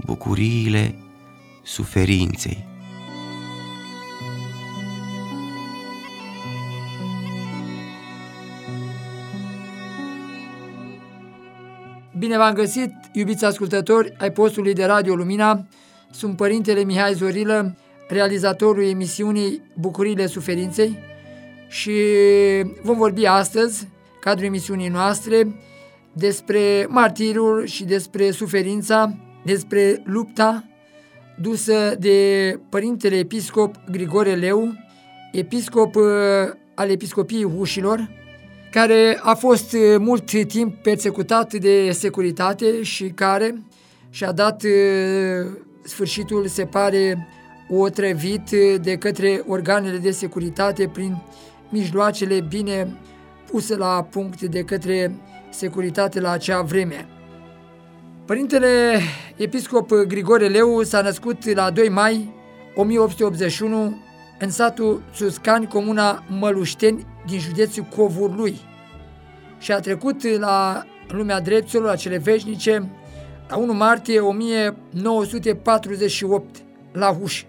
bucuriile suferinței. Bine v-am găsit, iubiți ascultători ai postului de Radio Lumina. Sunt Părintele Mihai Zorilă, realizatorul emisiunii Bucuriile Suferinței și vom vorbi astăzi, cadrul emisiunii noastre, despre martirul și despre suferința, despre lupta dusă de Părintele Episcop Grigore Leu, episcop al Episcopiei Hușilor, care a fost mult timp persecutat de securitate și care și-a dat sfârșitul, se pare, otrăvit de către organele de securitate prin mijloacele bine puse la punct de către securitate la acea vreme. Părintele Episcop Grigore Leu s-a născut la 2 mai 1881 în satul Țuscani, comuna Mălușteni, din județul Covurlui, și a trecut la lumea dreptilor, la cele veșnice, la 1 martie 1948, la Huși.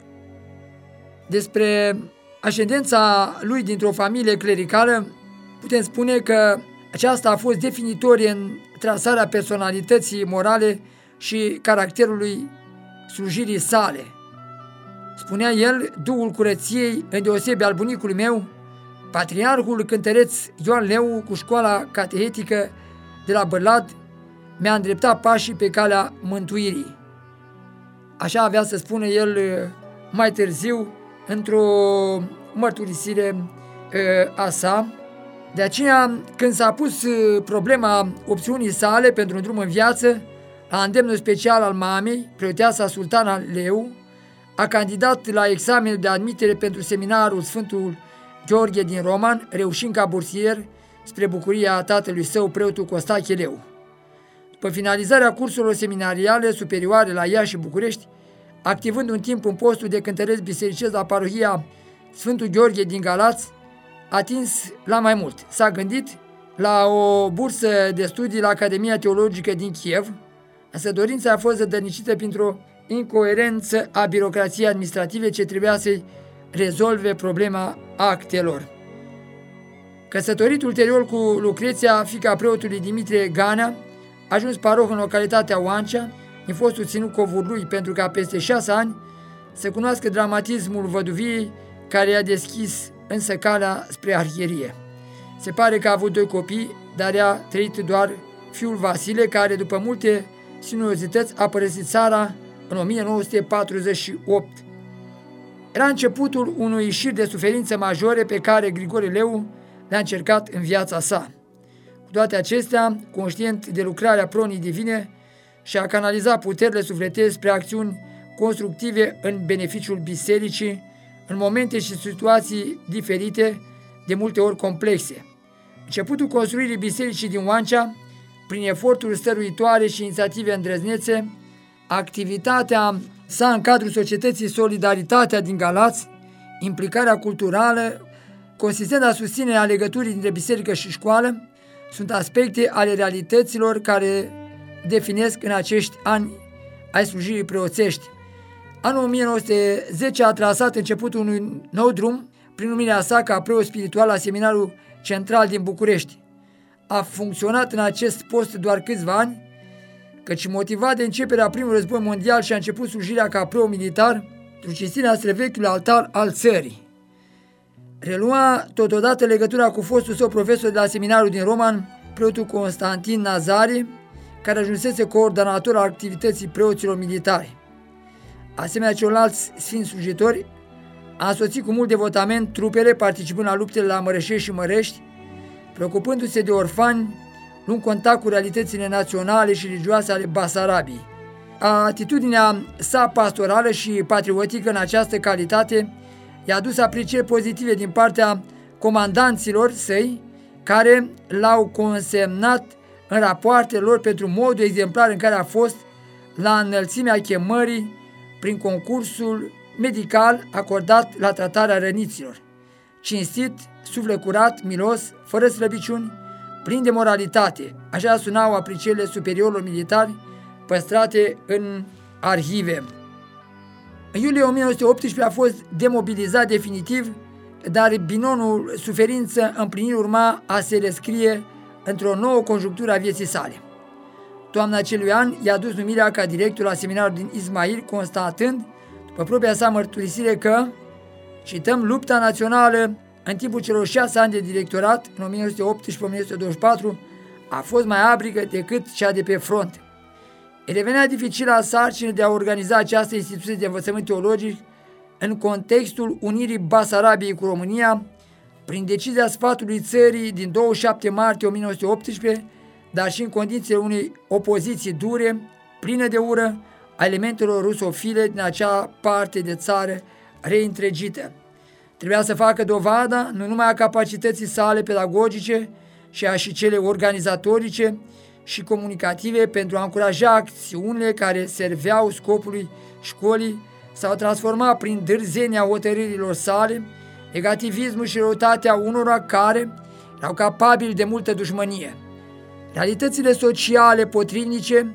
Despre ascendența lui dintr-o familie clericală, putem spune că aceasta a fost definitorie în trasarea personalității morale și caracterului slujirii sale. Spunea el, Duhul curăției, îndeosebi al bunicului meu, patriarhul cântăreț Ioan Leu, cu școala catehetică de la Bărlad, mi-a îndreptat pașii pe calea mântuirii. Așa avea să spună el mai târziu într-o mărturisire a sa. De aceea, când s-a pus problema opțiunii sale pentru un drum în viață, la îndemnul special al mamei, preoteasa Sultana Leu, a candidat la examenul de admitere pentru seminarul Sfântul Gheorghe din Roman, reușind ca bursier spre bucuria tatălui său, preotul Costache Leu. După finalizarea cursurilor seminariale superioare la Iași și București, activând un timp în postul de cântăreț bisericesc la parohia Sfântul Gheorghe din Galați, a atins la mai mult. S-a gândit la o bursă de studii la Academia Teologică din Kiev, însă dorința a fost zădărnicită printr-o incoerență a birocrației administrative ce trebuia să-i rezolve problema actelor. Căsătorit ulterior cu Lucreția, fiica preotului Dimitrie Ganea, a ajuns paroh în localitatea Oancea, în fostul ținut Covurlui, pentru ca peste 6 ani să cunoască dramatismul văduviei care i-a deschis însă calea spre arhierie. Se pare că a avut 2 copii, dar i-a trăit doar fiul Vasile, care după multe sinuozități a părăsit țara în 1948. Era începutul unui șir de suferințe majore pe care Grigore Leu le-a încercat în viața sa. Cu toate acestea, conștient de lucrarea pronii divine, și-a canalizat puterile sufletești spre acțiuni constructive în beneficiul bisericii, în momente și situații diferite, de multe ori complexe. Începutul construirii bisericii din Oancea, prin eforturi stăruitoare și inițiative îndrăznețe, activitatea sa în cadrul societății Solidaritatea din Galați, implicarea culturală, consistând a susținerea legăturii dintre biserică și școală, sunt aspecte ale realităților care definesc în acești ani ai slujirii preoțești. Anul 1910 a trasat începutul unui nou drum prin numirea sa ca preot spiritual la Seminarul Central din București. A funcționat în acest post doar câțiva ani, căci motivat de începerea primului război mondial și a început slujirea ca preot militar pentru cinstirea străvechiului altar al țării. Relua totodată legătura cu fostul său profesor de la seminarul din Roman, preotul Constantin Nazare, care ajunsese coordonator al activității preoților militari. Asemenea celorlalți sfinți slujitori, a însoțit cu mult devotament trupele, participând la luptele la Mărășești și Mărești, preocupându-se de orfani, luând contact cu realitățile naționale și religioase ale Basarabiei. Atitudinea sa pastorală și patriotică în această calitate i-a adus aprecieri pozitive din partea comandanților săi, care l-au consemnat în rapoartele lor pentru modul exemplar în care a fost la înălțimea chemării prin concursul medical acordat la tratarea răniților. Cinstit, suflet curat, milos, fără slăbiciuni, plin de moralitate. Așa sunau aprecierile superiorilor militari păstrate în arhive. În iulie 1918 a fost demobilizat definitiv, dar binonul suferință-împlinire urma a se rescrie într-o nouă conjunctură a vieții sale. Toamna acelui an i-a dus numirea ca director la seminarul din Ismail, constatând, după propria sa mărturisire, că, cităm, lupta națională în timpul celor 6 ani de directorat, în 1918-1924, a fost mai abrigă decât cea de pe front. Îi revenea dificila sarcină de a organiza această instituție de învățământ teologic în contextul unirii Basarabiei cu România, prin decizia sfatului țării din 27 martie 1918, dar și în condițiile unei opoziții dure, plină de ură, a elementelor rusofile din acea parte de țară reîntregită. Trebuia să facă dovada nu numai a capacității sale pedagogice, ci a și cele organizatorice și comunicative pentru a încuraja acțiunile care serveau scopului școlii sau transforma prin dârzenia hotărârilor sale negativismul și răutatea unora care erau capabili de multă dușmănie. Realitățile sociale potrivnice,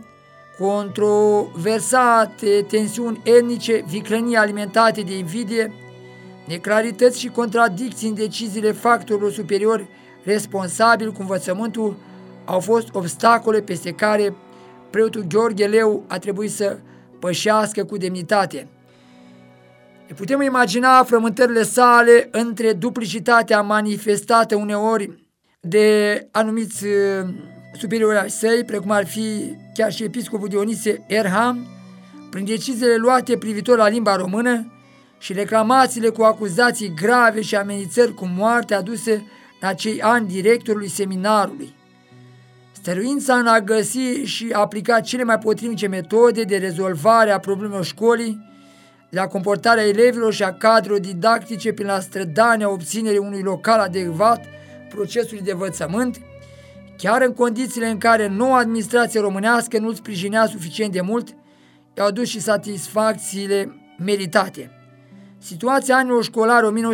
controversate tensiuni etnice, viclănii alimentate de invidie, neclarități și contradicții în deciziile factorilor superiori responsabili cu învățământul au fost obstacole peste care preotul Gheorghe Leu a trebuit să pășească cu demnitate. Ne putem imagina frământările sale între duplicitatea manifestată uneori de anumiți superiori ai săi, precum ar fi chiar și episcopul Dionisie Erham, prin deciziile luate privitor la limba română și reclamațiile cu acuzații grave și amenințări cu moarte aduse în acei ani directorului seminarului. Stăruința în a găsi și aplica cele mai potrivnice metode de rezolvare a problemelor școlii, de la comportarea elevilor și a cadrelor didactice prin la strădania obținerii unui local adecvat procesului de învățământ, chiar în condițiile în care noua administrație românească nu îl sprijinea suficient de mult, i-au dus și satisfacțiile meritate. Situația anilor școlari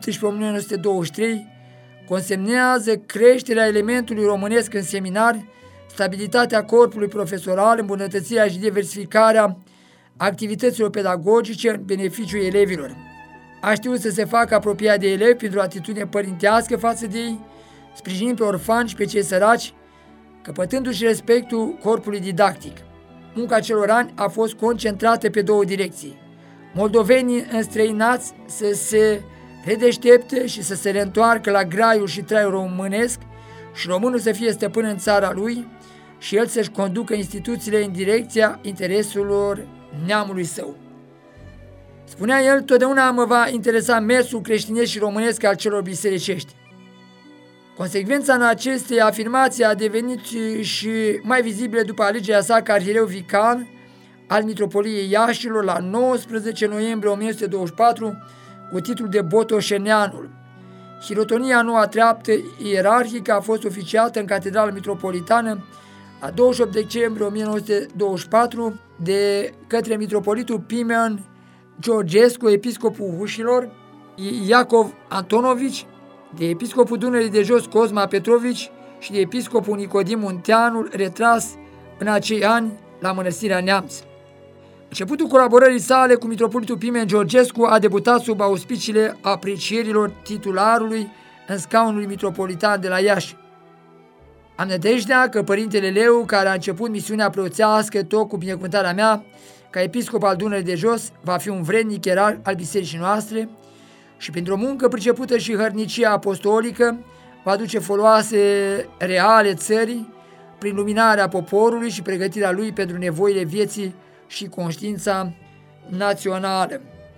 1918-1923 consemnează creșterea elementului românesc în seminar, stabilitatea corpului profesoral, îmbunătățirea și diversificarea activităților pedagogice în beneficiul elevilor. A știut să se facă apropiat de elevi pentru o atitudine părintească față de ei, sprijinind pe orfani și pe cei săraci, căpătându-și respectul corpului didactic. Munca celor ani a fost concentrată pe două direcții: moldovenii înstrăinați să se redeștepte și să se reîntoarcă la graiul și traiul românesc și românul să fie stăpân în țara lui și el să-și conducă instituțiile în direcția intereselor neamului său. Spunea el, totdeauna mă va interesa mersul creștinesc și românesc al celor bisericești. Consecvența în aceste afirmații a devenit și mai vizibilă după alegerea sa ca arhiereu vicar al Mitropoliei Iașilor la 19 noiembrie 1924 cu titlul de Botoșeneanul. Hirotonia noua treaptă ierarhică a fost oficiată în Catedrala Mitropolitană la 28 decembrie 1924 de către mitropolitul Pimen Georgescu, episcopul Hușilor, Iacov Antonovici, de episcopul Dunării de Jos Cosma Petrovici și de episcopul Nicodim Munteanul, retras în acei ani la Mănăstirea Neamț. Începutul colaborării sale cu mitropolitul Pimen Georgescu a debutat sub auspiciile aprecierilor titularului în scaunul mitropolitan de la Iași. Am nădejdea că părintele Leu, care a început misiunea preoțească tot cu binecuvântarea mea, ca episcop al Dunării de Jos, va fi un vrednic ierarh al bisericii noastre și printr-o muncă pricepută și hărnicia apostolică va duce foloase reale țării prin luminarea poporului și pregătirea lui pentru nevoile vieții și conștiința națională.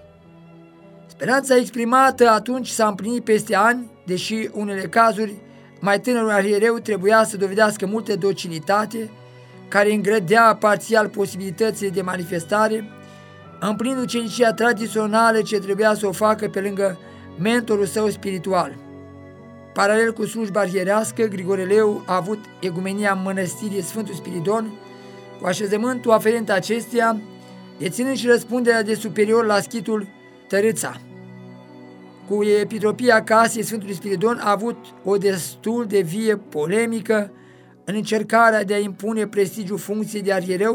Speranța exprimată atunci s-a împlinit peste ani, deși unele cazuri mai tânărul arhiereu trebuia să dovedească multă docilitate, care îngrădea parțial posibilitățile de manifestare, împlinind ucenicia tradițională ce trebuia să o facă pe lângă mentorul său spiritual. Paralel cu slujba arhierească, Grigore Leu a avut egumenia mănăstirii Sfântul Spiridon, cu așezământul aferent acesteia, deținând și răspunderea de superior la schitul Tărâța. Cu epitropia casei Sfântului Spiridon a avut o destul de vie polemică în încercarea de a impune prestigiul funcției de arhiereu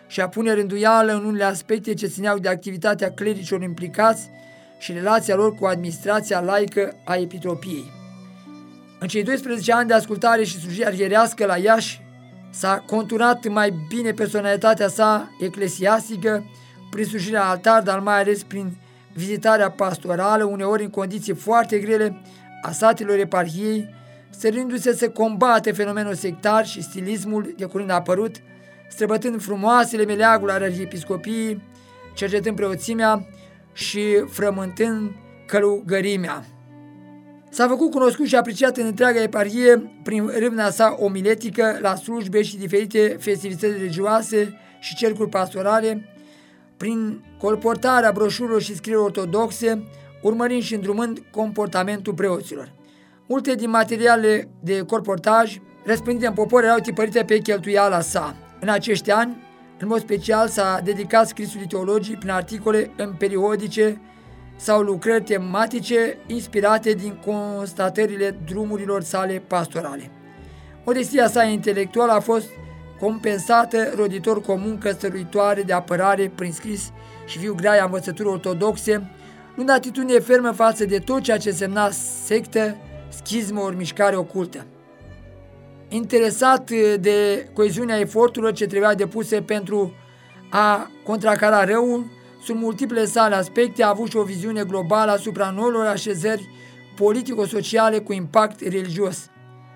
și a pune rânduială în unele aspecte ce țineau de activitatea clericilor implicați și relația lor cu administrația laică a epitropiei. În cei 12 ani de ascultare și slujire arhierească la Iași, s-a conturat mai bine personalitatea sa eclesiastică prin slujirea la altar, dar mai ales prin vizitarea pastorală, uneori în condiții foarte grele, a satelor eparhiei, stărindu-se să combate fenomenul sectar și stilismul de curând apărut, străbătând frumoasele meleaguri ale arhiepiscopiei, cercetând preoțimea și frământând călugărimea. S-a făcut cunoscut și apreciat în întreaga eparhie prin râvna sa omiletică la slujbe și diferite festivități religioase și cercuri pastorale, prin colportarea broșurilor și scrieri ortodoxe, urmărind și îndrumând comportamentul preoților. Multe din materialele de colportaj răspândite în popor erau tipărite pe cheltuiala sa. În acești ani, în mod special, s-a dedicat scrisului teologii prin articole în periodice sau lucrări tematice inspirate din constatările drumurilor sale pastorale. Modestia sa intelectuală a fost compensată roditor cu o muncă stăruitoare de apărare prin scris și viu graia învățături ortodoxe, luând atitudine fermă față de tot ceea ce semna sectă, schismă ori mișcare ocultă. Interesat de coeziunea eforturilor ce trebuia depuse pentru a contracara răul, sub multiple sale aspecte, a avut și o viziune globală asupra noilor așezări politico-sociale cu impact religios.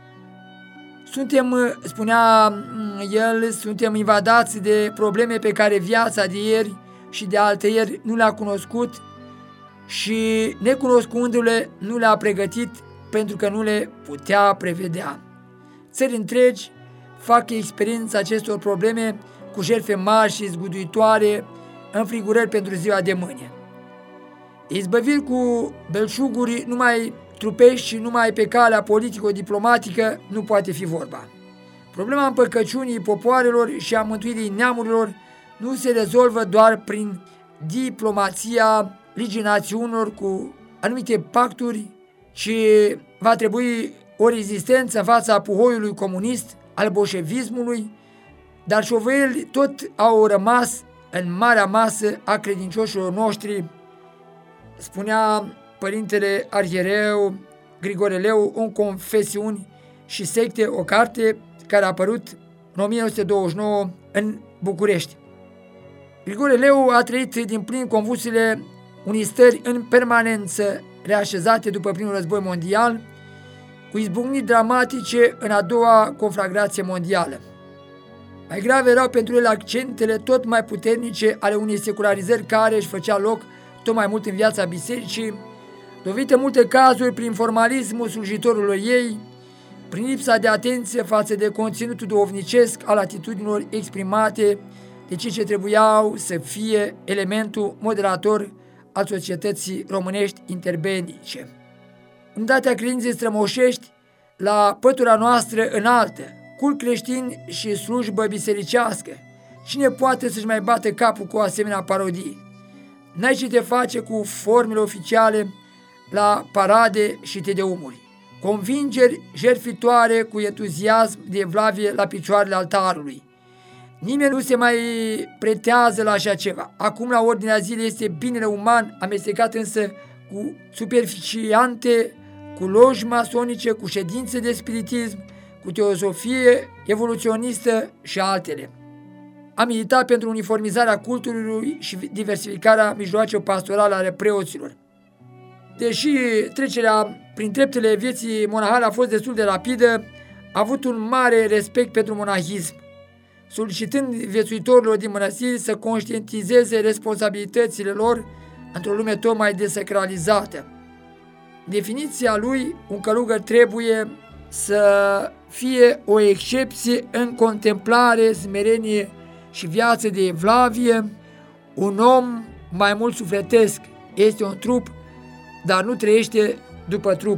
Spunea el, suntem invadați de probleme pe care viața de ieri și de altăieri nu le-a cunoscut și, necunoscându-le, nu le-a pregătit pentru că nu le putea prevedea. Țări întregi fac experiența acestor probleme cu jertfe mari și zguduitoare, înfrigurări pentru ziua de mâine. Izbăviri cu belșuguri numai trupești și numai pe calea politico-diplomatică nu poate fi vorba. Problema împăcăciunii popoarelor și a mântuirii neamurilor nu se rezolvă doar prin diplomația ligii națiunilor cu anumite pacturi, ci va trebui o rezistență în fața puhoiului comunist, al bolșevismului, dar șovăieli tot au rămas în marea masă a credincioșilor noștri, spunea părintele arhiereu Grigore Leu în Confesiuni și secte, o carte care a apărut în 1929 în București. Grigore Leu a trăit din plin convulsiile unei stări în permanență reașezate după primul război mondial, cu izbucniri dramatice în a doua conflagrație mondială. Mai grave erau pentru el accentele tot mai puternice ale unei secularizări care își făcea loc tot mai mult în viața bisericii, dovite multe cazuri prin formalismul slujitorului ei, prin lipsa de atenție față de conținutul duhovnicesc al atitudinilor exprimate de cei ce trebuiau să fie elementul moderator al societății românești interbenice. În datea credinței strămoșești, la pătura noastră înaltă, cult creștin și slujbă bisericească, cine poate să-și mai bate capul cu o asemenea parodie? N-ai ce te face cu formele oficiale la parade și tedeumuri, convingeri jertfitoare cu entuziasm de evlavie la picioarele altarului. Nimeni nu se mai pretează la așa ceva. Acum, la ordinea zilei, este binele uman, amestecat însă cu superficiante, cu loji masonice, cu ședințe de spiritism, cu teosofie evoluționistă și altele. A militat pentru uniformizarea cultului și diversificarea mijloacelor pastorale ale preoților. Deși trecerea prin treptele vieții monahale a fost destul de rapidă, a avut un mare respect pentru monahism, solicitând viețuitorilor din mănăstiri să conștientizeze responsabilitățile lor într-o lume tot mai desacralizată. Definiția lui, un călugăr trebuie să fie o excepție în contemplare, smerenie și viață de evlavie, un om mai mult sufletesc, este un trup, dar nu trăiește după trup.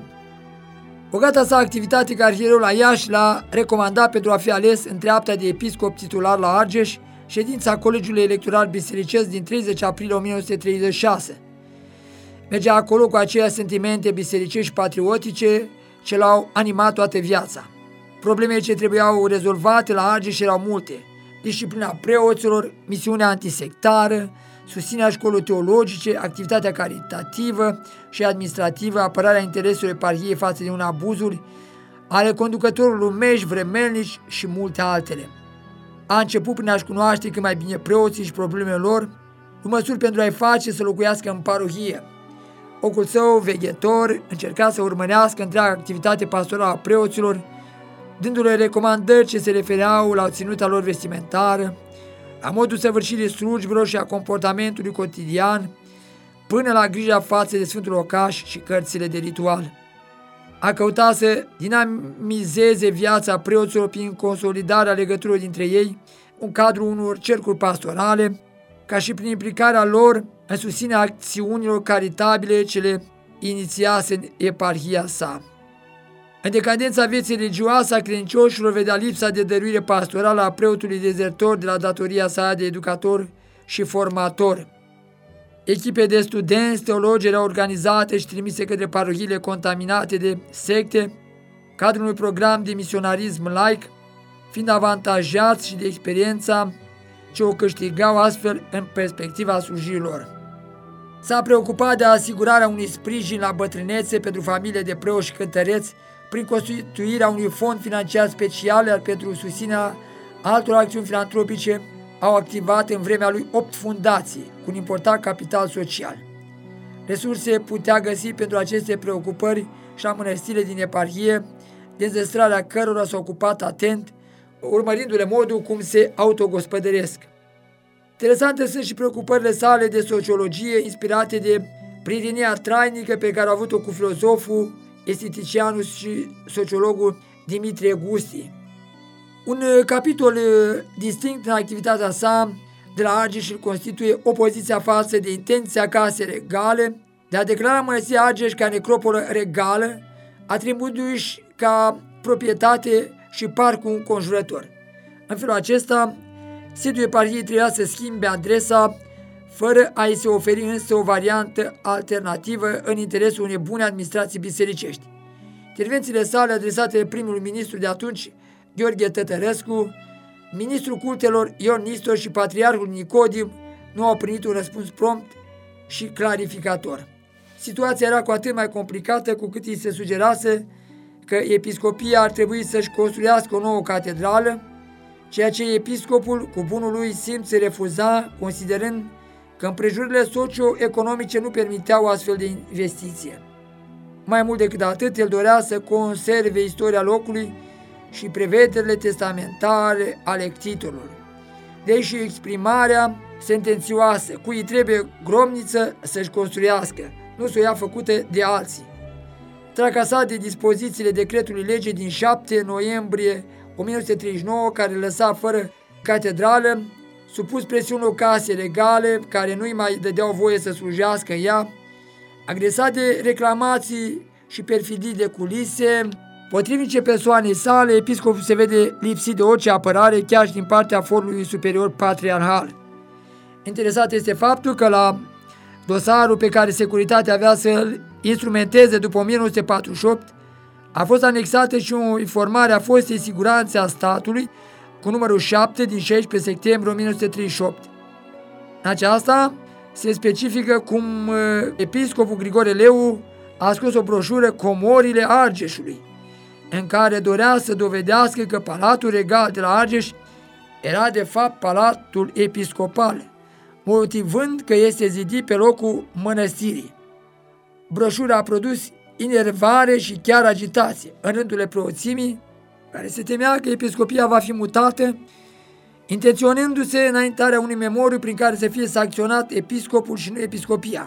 Bogata sa activitate ca arhiereu la Iași l-a recomandat pentru a fi ales în treapta de episcop titular la Argeș, ședința Colegiului Electoral Bisericesc din 30 aprilie 1936. Mergea acolo cu aceleași sentimente bisericești și patriotice ce l-au animat toată viața. Problemele ce trebuiau rezolvate la Argeș erau multe. disciplina preoților, misiunea antisectară, susținerea școlilor teologice, activitatea caritativă și administrativă, apărarea intereselor eparhiei față de unei abuzuri, ale conducătorilor lumești, vremelnici și multe altele. A început prin a-și cunoaște cât mai bine preoții și problemele lor, cu măsuri pentru a-i face să locuiască în parohie. Ocul său, veghetor, încerca să urmărească întreaga activitate pastorală a preoților, dându-le recomandări ce se refereau la ținuta lor vestimentară, la modul săvârșirii slujbelor și a comportamentului cotidian, până la grija față de Sfântul Locaș și cărțile de ritual. A căutat să dinamizeze viața preoților prin consolidarea legăturilor dintre ei, în cadrul unor cercuri pastorale, ca și prin implicarea lor în susținerea acțiunilor caritabile ce le inițiase în eparhia sa. În decadența vieții religioase a credincioșilor vedea lipsa de dăruire pastorală a preotului dezertor de la datoria sa de educator și formator. Echipe de studenți, teologi erau organizate și trimise către parohiile contaminate de secte, cadrul unui program de misionarism laic, fiind avantajați și de experiența ce o câștigau astfel în perspectiva slujirilor. S-a preocupat de asigurarea unui sprijin la bătrânețe pentru familiile de preoți și cântăreți prin constituirea unui fond financiar special, iar pentru susținerea altor acțiuni filantropice au activat în vremea lui 8 fundații cu un important capital social. Resurse putea găsi pentru aceste preocupări și la mănăstirile din eparhie, de înzestrarea cărora s-a ocupat atent, urmărindu-le modul cum se autogospodăresc. Interesante sunt și preocupările sale de sociologie, inspirate de prietenia trainică pe care a avut-o cu filozoful, esteticianul și sociologul Dimitrie Gusti. Un capitol distinct în activitatea sa de la Argeș îl constituie opoziția față de intenția casei regale de a declara mănăstirea Argeș ca necropolă regală, atribuindu-și ca proprietate și parcul înconjurător. În felul acesta, sediul eparhiei trebuia să schimbe adresa, fără a-i se oferi însă o variantă alternativă în interesul unei bune administrații bisericești. Intervențiile sale adresate primului ministru de atunci, Gheorghe Tătărescu, ministrul cultelor Ion Nistor și patriarhul Nicodim nu au primit un răspuns prompt și clarificator. Situația era cu atât mai complicată cu cât îi se sugerase că episcopia ar trebui să-și construiască o nouă catedrală, ceea ce episcopul cu bunul lui simț se refuza, considerând că împrejurile socio-economice nu permiteau astfel de investiție. Mai mult decât atât, el dorea să conserve istoria locului și prevederile testamentare ale titlurilor. Deși exprimarea sentențioasă, cui trebuie gromniță să-și construiască, nu să o ia făcută de alții. Tracasat de dispozițiile decretului lege din 7 noiembrie 1939, care lăsa fără catedrală, supus presiunilor case regale, care nu-i mai dădeau voie să slujească ea, agresat de reclamații și perfidii de culise, potrivnice persoanei sale, episcopul se vede lipsit de orice apărare, chiar și din partea forului superior patriarhal. Interesat este faptul că la dosarul pe care securitatea avea să-l instrumenteze după 1948, a fost anexată și o informare a fostei siguranțe a statului cu numărul 7 din 16 septembrie 1938. În aceasta se specifică cum episcopul Grigore Leu a scos o broșură Comorile Argeșului, în care dorea să dovedească că Palatul Regal de la Argeș era de fapt Palatul Episcopal, motivând că este zidit pe locul mănăstirii. Broșura a produs inervare și chiar agitație în rândurile preoțimii, care se temea că episcopia va fi mutată, intenționându-se înaintarea unui memoriu prin care să fie sancționat episcopul și nu episcopia.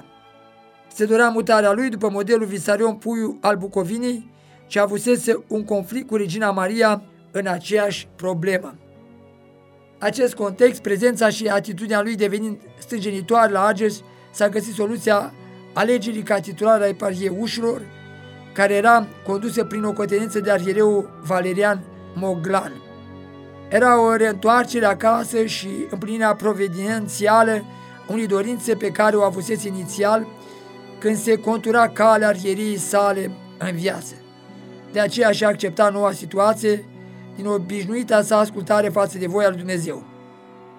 Se dorea mutarea lui după modelul Visarion Puiu al Bucovinei, ce avusese un conflict cu Regina Maria în aceeași problemă. Acest context, prezența și atitudinea lui devenind stânjenitoare la Argeș, s-a găsit soluția alegerii ca titular a eparhiei Ușilor, care era condusă prin o cotenență de arhiereul Valerian Moglan. Era o reîntoarcere acasă și împlinirea providențială unei dorințe pe care o avusese inițial când se contura calea arhieriei sale în viață. De aceea și-a acceptat noua situație din obișnuita sa ascultare față de voia lui Dumnezeu.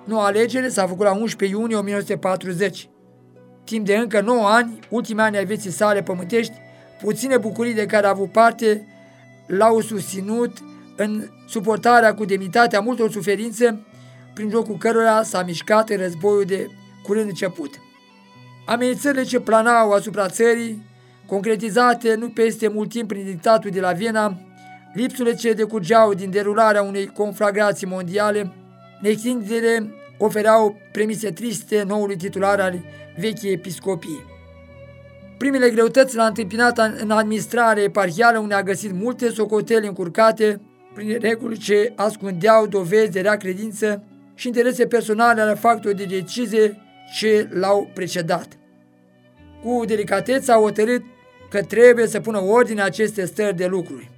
Noua alegere s-a făcut la 11 iunie 1940. Timp de încă 9 ani, ultimii ani ai vieții sale pământești, puține bucurii de care a avut parte l-au susținut în suportarea cu demnitate a multor suferințe, prin jocul cărora s-a mișcat în războiul de curând început. Amenințările ce planau asupra țării, concretizate nu peste mult timp prin dictatul de la Viena, lipsurile ce decurgeau din derularea unei conflagrații mondiale, neextindere ofereau premise triste noului titular al vechii episcopii. Primele greutăți l-a întâmpinat în administrare eparhială, unde a găsit multe socoteli încurcate prin reguli ce ascundeau dovezi de rea credință și interese personale ale factorilor de decizie ce l-au precedat. Cu delicatețe a hotărât că trebuie să pună ordine aceste stări de lucruri.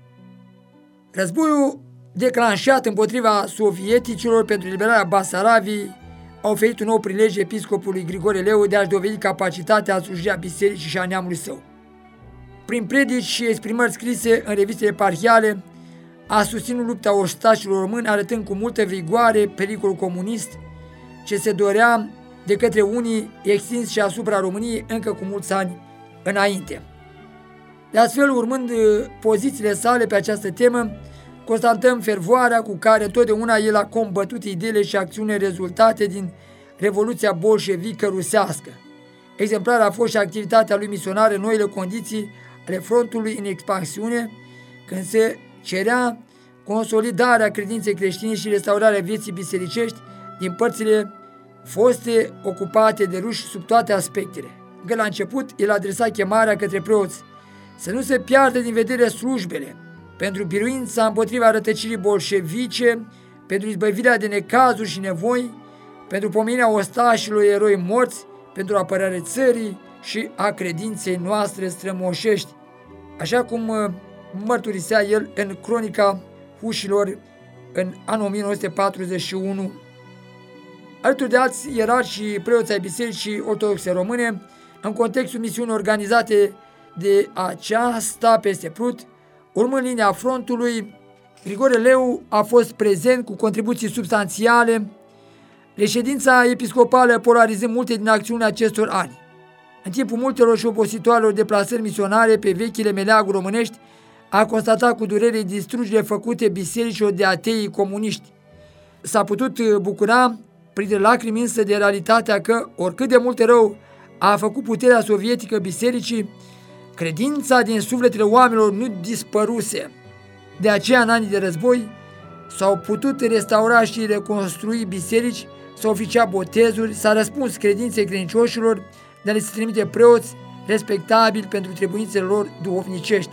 Războiul declanșat împotriva sovieticilor pentru eliberarea Basarabiei a oferit un nou prilej episcopului Grigore Leu de a-și dovedi capacitatea a sluji a bisericii și a neamului său. Prin predici și exprimări scrise în revistele eparhiale, a susținut lupta ostașilor români, arătând cu multă vigoare pericolul comunist ce se dorea de către unii extins și asupra României încă cu mulți ani înainte. De astfel, urmând pozițiile sale pe această temă, constatăm fervoarea cu care totdeauna el a combătut ideile și acțiunile rezultate din Revoluția bolșevică rusească. Exemplară a fost și activitatea lui misionară în noile condiții ale frontului în expansiune, când se cerea consolidarea credinței creștine și restaurarea vieții bisericești din părțile foste ocupate de ruși sub toate aspectele. Încă la început, el adresa chemarea către preoți să nu se piardă din vedere slujbele, pentru biruința împotriva rătăcirii bolșevice, pentru izbăvirea de necazuri și nevoi, pentru pomenirea ostașilor eroi morți, pentru apărarea țării și a credinței noastre strămoșești, așa cum mărturisea el în Cronica Hușilor în anul 1941. Alături de alți ierarhi și preoți ai Bisericii Ortodoxe Române, în contextul misiunii organizate de aceasta peste Prut, urmând linia frontului, Grigore Leu a fost prezent cu contribuții substanțiale, reședința episcopală polarizând multe din acțiunile acestor ani. În timpul multelor și opositoarelor deplasări misionare pe vechile meleaguri românești, a constatat cu durere distrugerile făcute bisericilor de atei comuniști. S-a putut bucura, printre lacrimi însă, de realitatea că, oricât de mult rău a făcut puterea sovietică bisericii, credința din sufletele oamenilor nu dispăruse. De aceea, în anii de război, s-au putut restaura și reconstrui biserici, s-au oficiat botezuri, s-a răspuns credinței credincioșilor de a le se trimite preoți respectabili pentru trebuințele lor duhovnicești.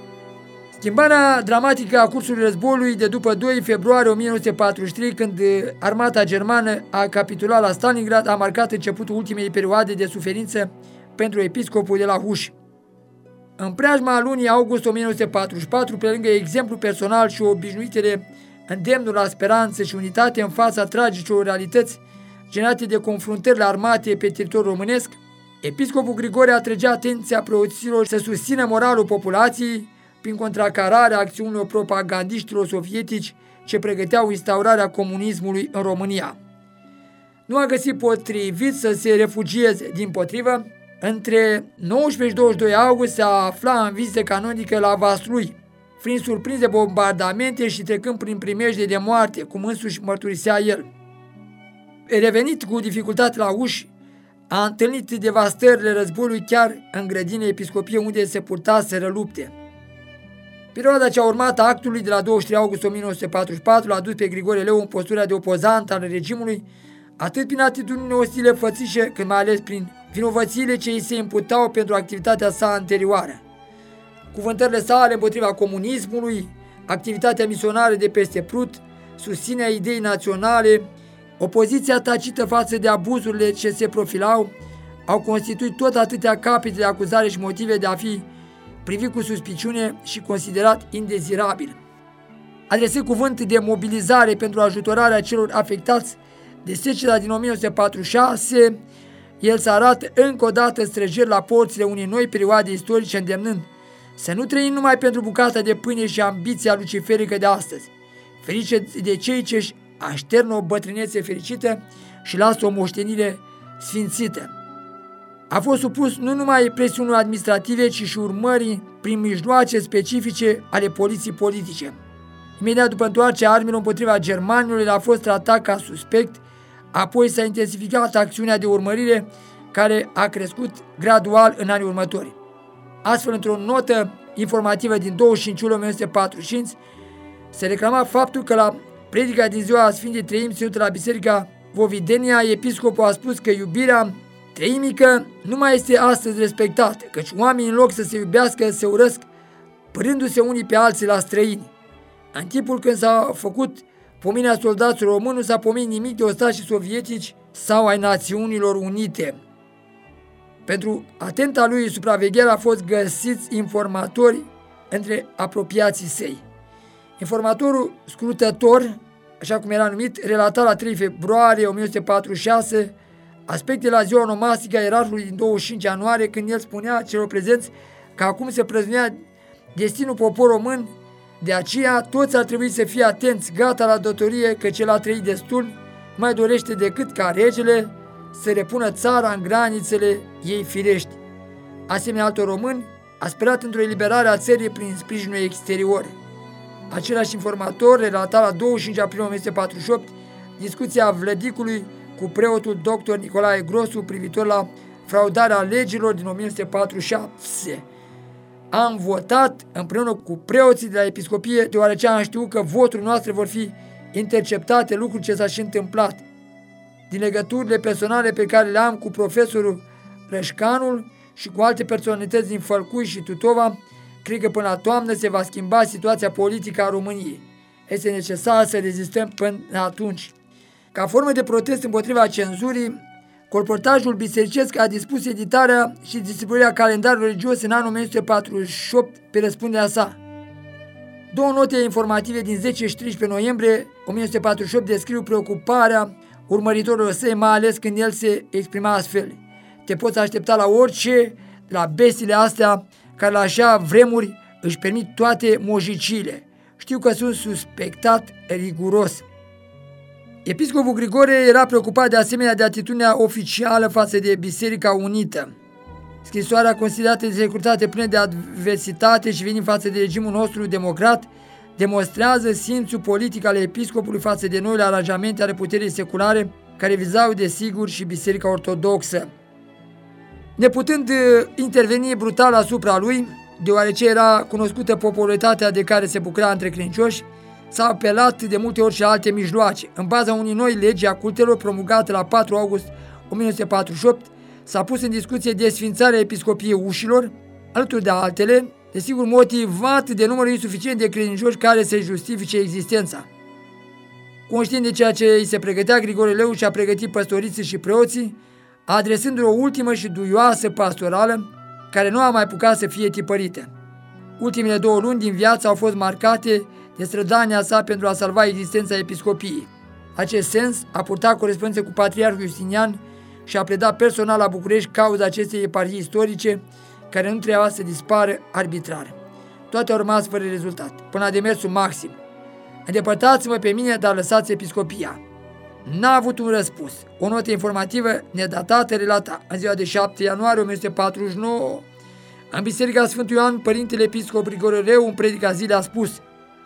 Schimbarea dramatică a cursului războiului de după 2 februarie 1943, când armata germană a capitulat la Stalingrad, a marcat începutul ultimei perioade de suferință pentru episcopul de la Huși. În preajma lunii august 1944, pe lângă exemplu personal și obișnuitele îndemnul la speranță și unitate în fața tragicilor realități generate de confruntările armate pe teritoriul românesc, episcopul Grigore atrăgea atenția preoților să susțină moralul populației prin contracararea acțiunilor propagandiștilor sovietici ce pregăteau instaurarea comunismului în România. Nu a găsit potrivit să se refugieze, dimpotrivă, între 19 și 22 august se afla în vizită canonică la Vaslui, fiind surprins de bombardamente și trecând prin primejdie de moarte, cum însuși mărturisea el. Revenit cu dificultate la Huși, a întâlnit devastările războiului chiar în grădina episcopiei unde se purtaseră lupte. Perioada ce a urmat actului de la 23 august 1944 l-a dus pe Grigore Leu în postura de opozant al regimului, atât prin atitudine ostile fățișe, cât mai ales prin vinovățiile ce îi se imputau pentru activitatea sa anterioară. Cuvântările sale împotriva comunismului, activitatea misionară de peste Prut, susținerea ideii naționale, opoziția tacită față de abuzurile ce se profilau, au constituit tot atâtea capete de acuzare și motive de a fi privit cu suspiciune și considerat indezirabil. Adresând cuvânt de mobilizare pentru ajutorarea celor afectați de seceta din 1946, el se arată încă o dată străjer la porțile unei noi perioade istorice, îndemnând să nu trăim numai pentru bucata de pâine și ambiția luciferică de astăzi, ferice de cei ce își așternă o bătrânețe fericită și lasă o moștenire sfințită. A fost supus nu numai presiunilor administrative, ci și urmării prin mijloace specifice ale poliției politice. Imediat după întoarcerea armelor împotriva germanilor, a fost tratat ca suspect, apoi s-a intensificat acțiunea de urmărire, care a crescut gradual în anii următori. Astfel, într-o notă informativă din 25 iulie 1945, se reclama faptul că la predica din ziua Sfintei Treimi ținută la Biserica Vovidenia, episcopul a spus că iubirea treimică nu mai este astăzi respectată, căci oamenii în loc să se iubească, se urăsc, părându-se unii pe alții la străini. În timpul când s-a făcut pomenirea soldaților români, nu s-a pomenit nimic de ostașii sovietici sau ai Națiunilor Unite. Pentru atenta lui supraveghere a fost găsiți informatori între apropiații săi. Informatorul scrutător, așa cum era numit, relata la 3 februarie 1946 aspecte la ziua onomastică a ierarhului din 25 ianuarie, când el spunea celor prezenți că acum se prăznuia destinul poporului român, de aceea toți ar trebui să fie atenți, gata la datorie, că cel a trăit destul, mai dorește decât ca regele să repună țara în granițele ei firești. Asemenea altor români, a sperat într-o eliberare a țării prin sprijinul exterior. Același informator relata la 25 aprilie 1948 discuția Vlădicului cu preotul dr. Nicolae Grosu privitor la fraudarea legilor din 1946. Am votat împreună cu preoții de la episcopie, deoarece am știut că voturile noastre vor fi interceptate, lucru ce s-a și întâmplat. Din legăturile personale pe care le am cu profesorul Rășcanul și cu alte personalități din Fălcui și Tutova, cred că până la toamnă se va schimba situația politică a României. Este necesar să rezistăm până atunci. Ca formă de protest împotriva cenzurii, colportajul bisericesc a dispus editarea și distribuirea calendarului religios în anul 1948 pe răspunderea sa. Două note informative din 10 și 13 noiembrie 1948 descriu preocuparea urmăritorilor săi, mai ales când el se exprima astfel: te poți aștepta la orice, la bestiile astea care la așa vremuri își permit toate mojicile. Știu că sunt suspectat riguros. Episcopul Grigore era preocupat de asemenea de atitudinea oficială față de Biserica Unită. Scrisoarea considerată de securitate plină de adversitate și venind față de regimul nostru democrat, demonstrează simțul politic al episcopului față de noile aranjamente ale puterii seculare, care vizau desigur și Biserica Ortodoxă. Neputând interveni brutal asupra lui, deoarece era cunoscută popularitatea de care se bucura între credincioși, s-a apelat de multe ori și alte mijloace. În baza unei noi legi a cultelor promulgate la 4 august 1948, s-a pus în discuție desfințarea episcopiei ușilor, alături de altele, desigur motivat de numărul insuficient de credincioși care să justifice existența. Conștient de ceea ce îi se pregătea, Grigore Leu și-a pregătit păstoriții și preoții, adresându-le o ultimă și duioasă pastorală, care nu a mai apucat să fie tipărită. Ultimele 2 luni din viață au fost marcate de strădania sa pentru a salva existența episcopiei. Acest sens a purtat corespondență cu Patriarhul Justinian și a predat personal la București cauza acestei eparhii istorice, care nu trebuia să dispară arbitrar. Toate au rămas fără rezultat, până la demersul maxim: îndepărtați-mă pe mine, dar lăsați episcopia. N-a avut un răspuns. O notă informativă nedatată relata: în ziua de 7 ianuarie 1949, în Biserica Sfântul Ioan, Părintele Episcop Grigore Leu, în predica zilei, a spus: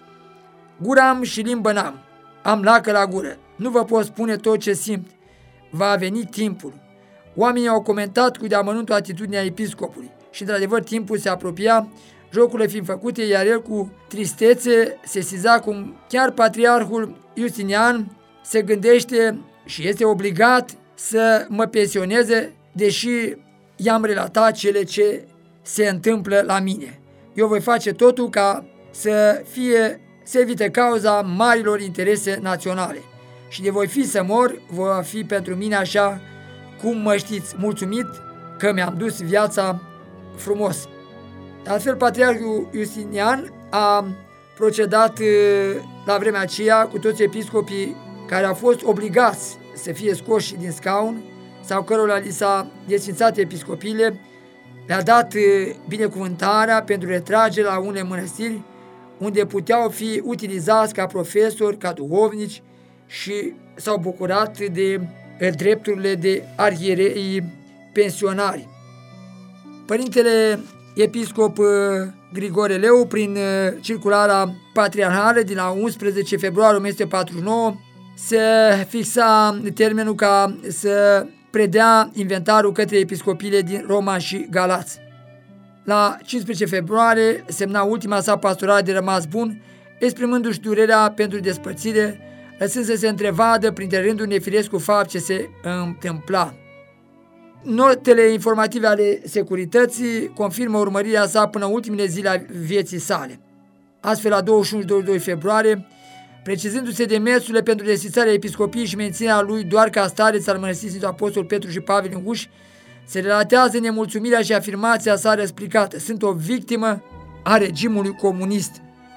gură am și limbă n-am, am lacă la gură, nu vă pot spune tot ce simt, va veni timpul. Oamenii au comentat cu de-amănuntul atitudinea episcopului și, într-adevăr, timpul se apropia, jocurile fiind făcute, iar el cu tristețe sesiza cum chiar Patriarhul Justinian se gândește și este obligat să mă pensioneze, deși i-am relatat cele ce se întâmplă la mine. Eu voi face totul ca să evite cauza marilor interese naționale și de voi fi să mor, va fi pentru mine așa cum mă știți, mulțumit că mi-am dus viața frumos. Altfel, Patriarhul Justinian a procedat la vremea aceea cu toți episcopii care au fost obligați să fie scoși din scaun sau cărora li s-a desfințat episcopiile, le-a dat binecuvântarea pentru retragere la unele mănăstiri unde puteau fi utilizați ca profesori, ca duhovnici și s-au bucurat de drepturile de arhierei pensionari. Părintele episcop Grigore Leu, prin circulara patriarhală din la 11 februarie 1949, se fixa termenul ca să predea inventarul către episcopiile din Roma și Galați. La 15 februarie semna ultima sa pastorală de rămas bun, exprimându-și durerea pentru despărțire, lăsând să se întrevadă printre rânduri nefirescu fapt ce se întâmpla. Notele informative ale securității confirmă urmărirea sa până ultimele zile a vieții sale. Astfel, la 21-22 februarie, precizându-se demersurile pentru desființarea episcopiei și menținerea lui doar ca stareț al mănăstirii Sfântul Apostol Petru și Pavel în Huși, se relatează nemulțumirea și afirmația sa răsplicată: sunt o victimă a regimului comunist.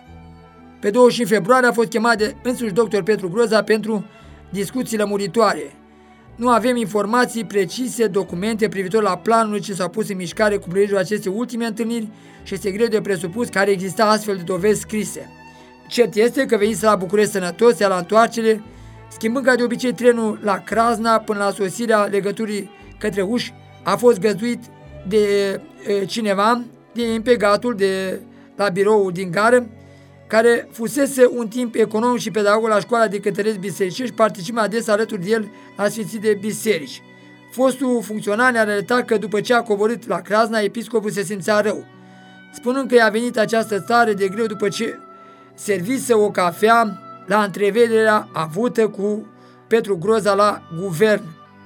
Pe 25 februarie a fost chemat de însuși dr. Petru Groza pentru discuții lămuritoare. Nu avem informații precise, documente privitor la planurile ce s-au pus în mișcare cu prilejul acestei ultime întâlniri și este greu de presupus că ar exista astfel de dovezi scrise. Cert este că venise la București sănătos, iar la întoarcere, schimbând ca de obicei trenul la Crasna până la sosirea legăturii către Huși, a fost găzduit de cineva, de impegatul de la biroul din gară, care fusese un timp econom și pedagog la școala de cântăreți bisericești, participă adesea alături de el la sfinții de biserici. Fostul funcționar ne-a relatat că după ce a coborât la Crasna, episcopul se simțea rău, spunând că i-a venit această stare de greu după ce servise o cafea la întrevederea avută cu Petru Groza la guvern.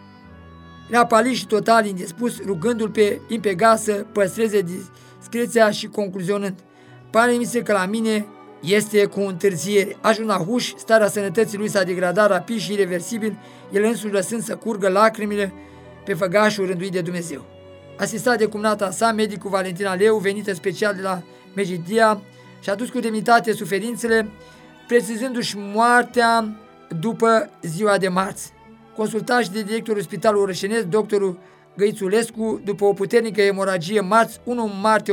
Era palit și total indispus, rugându-l pe impegat să păstreze discreția și concluzionând: pare mi se că la mine este cu întârziere. Ajuns la Huși, starea sănătății lui s-a degradat rapid și irreversibil, el însuși lăsând să curgă lacrimile pe făgașul rânduit de Dumnezeu. Asistat de cumnata sa, medicul Valentina Leu, venită special de la Megidia, și-a dus cu demnitate suferințele, precizându-și moartea după ziua de marți. Consultat și de directorul Spitalului Orășenesc, doctorul Găițulescu, după o puternică emoragie marți 1 martie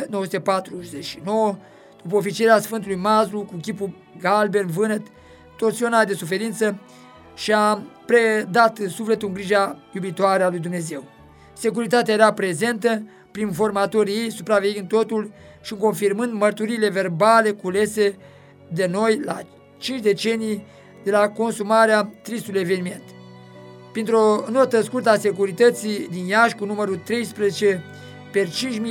1949, după oficierea Sfântului Mazlu, cu chipul galben, vânăt, torsionat de suferință, și-a predat sufletul în grija iubitoare a lui Dumnezeu. Securitatea era prezentă prin formatorii ei, supraveghind totul și confirmând mărturiile verbale culese de noi la 5 decenii de la consumarea tristului eveniment. Printr-o notă scurtă a securității din Iași cu numărul 13 per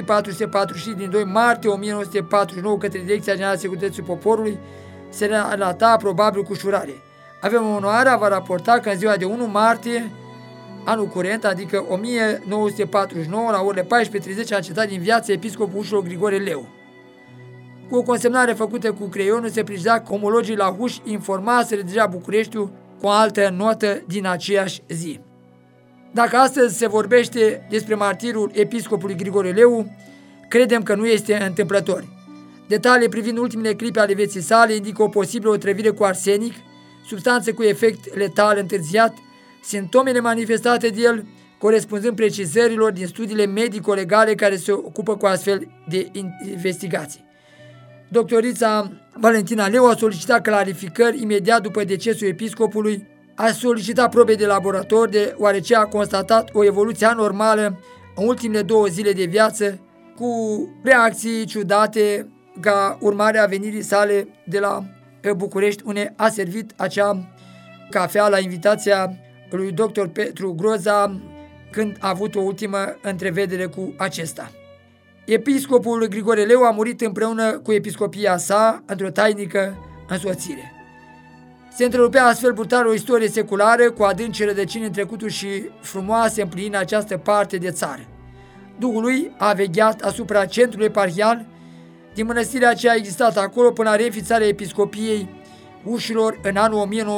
5445 din 2 martie 1949 către Direcția Generală a Securității Poporului, se relata probabil cu ușurare: avem onoarea vă raporta că în ziua de 1 martie anul curent, adică 1949, la orele 14:30, a încetat din viață episcopul Hușilor Grigore Leu. Cu o consemnare făcută cu creionul se preciza că omologii la Huși informaseră deja Bucureștiul cu o altă notă din aceeași zi. Dacă astăzi se vorbește despre martirul episcopului Grigore Leu, credem că nu este întâmplător. Detalii privind ultimele clipe ale vieții sale indică o posibilă otrăvire cu arsenic, substanță cu efect letal întârziat, simptomele manifestate de el corespunzând precizărilor din studiile medico-legale care se ocupă cu astfel de investigații. Doctorița Valentina Leu a solicitat clarificări imediat după decesul episcopului, a solicitat probe de laborator deoarece a constatat o evoluție anormală în ultimele 2 zile de viață, cu reacții ciudate ca urmare a venirii sale de la București, unde a servit acea cafea la invitația lui dr. Petru Groza, când a avut o ultimă întrevedere cu acesta. Episcopul Grigore Leu a murit împreună cu episcopia sa într-o tainică însoțire. Se întrerupea astfel brutal o istorie seculară cu adânci rădăcini în trecutul și frumoase împlinind această parte de țară. Duhul lui a vegheat asupra centrului eparhial din mănăstirea ce a existat acolo până la reînființarea episcopiei Hușilor în anul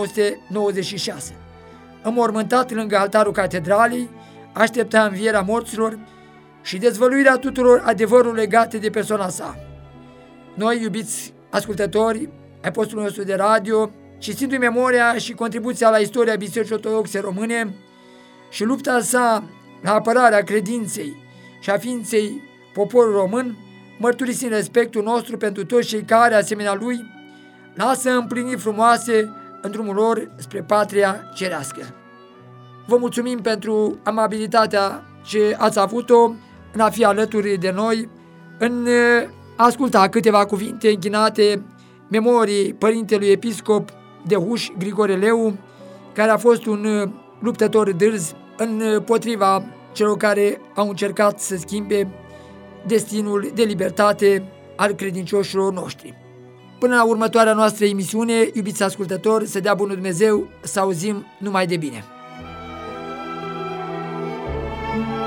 1996. Înmormântat lângă altarul catedralei, aștepta învierea morților și dezvăluirea tuturor adevărurilor legate de persoana sa. Noi, iubiți ascultători ai postului nostru de radio, citindu-i memoria și contribuția la istoria Bisericii Ortodoxe Române și lupta sa la apărarea credinței și a ființei poporului român, mărturisim respectul nostru pentru toți cei care, asemenea lui, lasă împliniri frumoase în drumul lor spre patria cerească. Vă mulțumim pentru amabilitatea ce ați avut-o în a fi alături de noi, în a asculta câteva cuvinte închinate memoriei Părintelui Episcop de Huș, Grigore Leu, care a fost un luptător dârz împotriva celor care au încercat să schimbe destinul de libertate al credincioșilor noștri. Până la următoarea noastră emisiune, iubiți ascultători, să dea bunul Dumnezeu să auzim numai de bine.